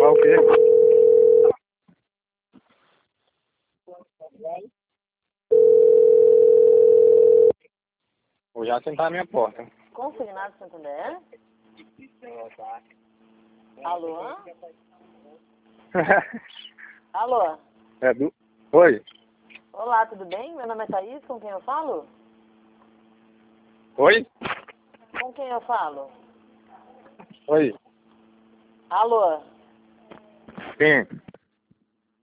Vai o quê? Vou já sentar na minha porta. Consignado Santander? Alô? Alô? Oi? Olá, tudo bem? Meu nome é Thaís, com quem eu falo? Oi? Com quem eu falo? Oi? Alô? Quem?